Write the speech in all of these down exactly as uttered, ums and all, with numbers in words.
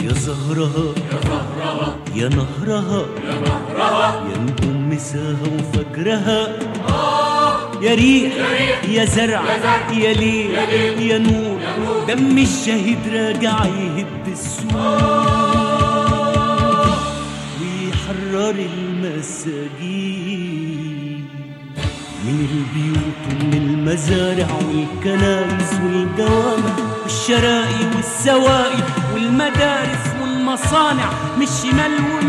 يا زهرها يا زهرها يا نهرها يا نهرها يا نجوم مساها وفجرها آه يا ريح يا ريح يا زرع يا زرع يا ليل يا ليل يا نور يا نور دم الشهيد راجع يهد السور ويحرر المساجين من البيوت ومن المزارع والكنائس والجوامع والشرائي والسواقي والمدارس والمصانع من الشمال ومن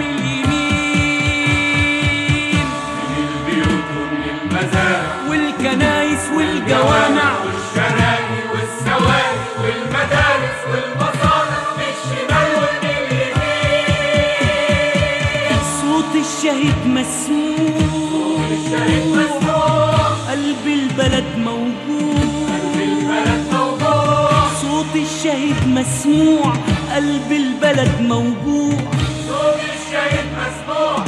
اليمين من البيوت ومن المزارع والكنائس والجوامع والشرائي والسواقي والمدارس والمصانع من الشمال ومن اليمين صوت الشهيد مسموع الشهيد مسموع قلب البلد موجوع قلب البلد موجوع صوت الشهيد مسموع قلب البلد موجوع صوت الشهيد مسموع